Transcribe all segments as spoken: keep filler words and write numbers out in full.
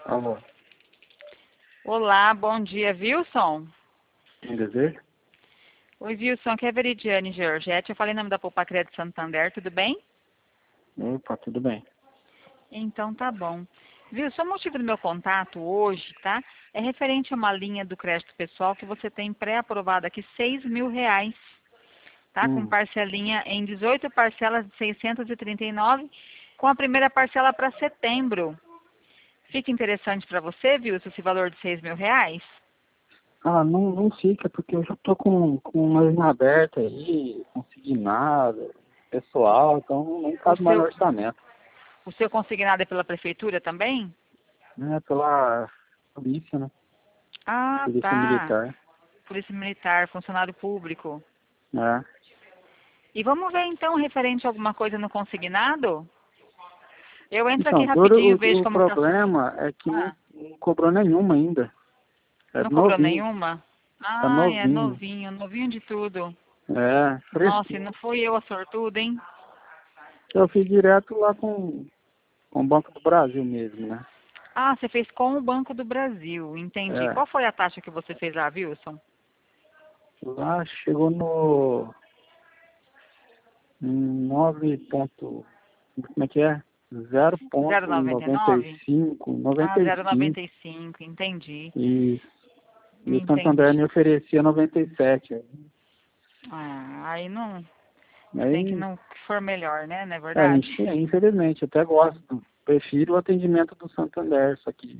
Alô, Olá, bom dia, Wilson. quem deseja? Oi, Wilson, aqui é a Veridiane Georgette. Eu falei em nome da Poupa Crédito Santander, tudo bem? Opa, tudo bem. Então tá bom. Wilson, o motivo do meu contato hoje, tá? É referente a uma linha do crédito pessoal que você tem pré-aprovada aqui, seis mil reais, tá? Com Hum, parcelinha em dezoito parcelas de seiscentos e trinta e nove, com a primeira parcela para setembro. Fica interessante para você, Wilson, esse valor de seis mil reais? ah, não, não fica, porque eu já tô com, com uma linha aberta aí, consignada, pessoal, então nem O cabe mais no seu, orçamento. o seu consignado é pela prefeitura também? Né, pela polícia, né? Ah, Polícia tá. militar, Polícia Militar, funcionário público. né? E vamos ver então, referente a alguma coisa no consignado? Eu entro aqui Então, todo rapidinho e vejo o, o como está. problema é que não, Ah, não cobrou nenhuma ainda. É não cobrou novinho, nenhuma? tá Ah, é novinho. novinho, novinho de tudo. É, Nossa, e fresquinho. não fui eu a sortuda, hein? Eu fiz direto lá com, com o Banco do Brasil mesmo, né? Ah, você fez com o Banco do Brasil, entendi. É, Qual foi a taxa que você fez lá, Wilson? lá chegou no nove ponto, como é que é? zero Zero ponto noventa e noventa e nove? cinco, Ah, noventa e zero noventa cinco e cinco, entendi. e, e o Santander me Entendi. oferecia noventa e sete. Ah, aí não. Tem que Aí, não que for melhor, né? Não é a verdade? gente, infelizmente, eu até gosto, prefiro o atendimento do Santander, só que,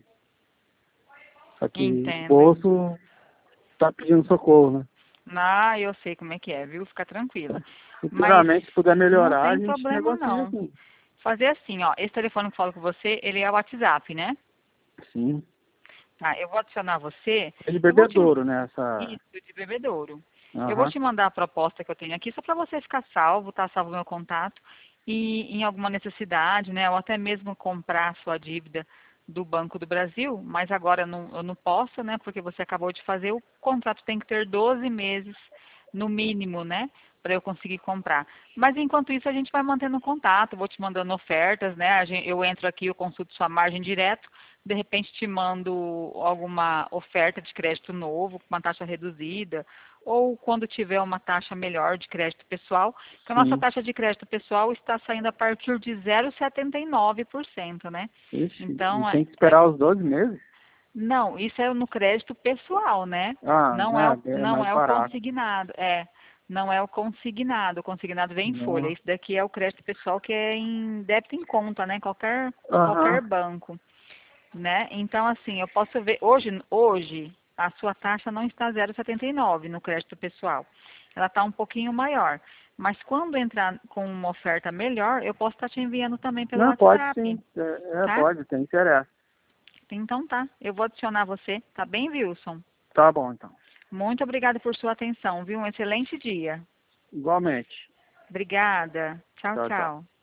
só que o Entendo. bolso tá pedindo socorro, né? Ah, eu sei como é que é, viu? Fica tranquila. Mas Futuramente, se puder não melhorar, a tem gente problema negocia não. sim. Fazer assim, ó, esse telefone que eu falo com você, ele é o WhatsApp, né? Sim. Tá, eu vou adicionar você, É de eu vou te bebedouro, né? Essa... isso, de bebedouro. Eu vou Aham. te mandar a proposta que eu tenho aqui só para você ficar salvo, tá? Salvo o meu contato. E em alguma necessidade, né? Ou até mesmo comprar a sua dívida do Banco do Brasil, mas agora eu não, eu não posso, né? Porque você acabou de fazer, o contrato tem que ter doze meses no mínimo, né? Para eu conseguir comprar. Mas enquanto isso a gente vai mantendo contato, vou te mandando ofertas, né? A gen- Eu entro aqui, eu consulto sua margem direto, de repente te mando alguma oferta de crédito novo, com uma taxa reduzida, ou quando tiver uma taxa melhor de crédito pessoal, que a nossa Sim. taxa de crédito pessoal está saindo a partir de zero vírgula setenta e nove por cento, né? Ixi, e Então, é, tem que é- esperar os doze meses? não, isso é no crédito pessoal, né? Ah, Não é o, é, é não mais é o barato. consignado, é, não é o consignado, o consignado vem em folha. Não. Isso daqui é o crédito pessoal que é em débito em conta, né? Qualquer, Aham. qualquer banco, né? Então, assim, eu posso ver, hoje, hoje a sua taxa não está zero vírgula setenta e nove no crédito pessoal. Ela está um pouquinho maior. Mas quando entrar com uma oferta melhor, eu posso estar te enviando também pelo Não, pode sim. WhatsApp, É, é, tá? pode, tem interesse. Então tá, eu vou adicionar você, tá bem, Wilson? Tá bom, então. Muito obrigada por sua atenção, viu? Um excelente dia. Igualmente. Obrigada. Tchau, Tchau, tchau. tchau.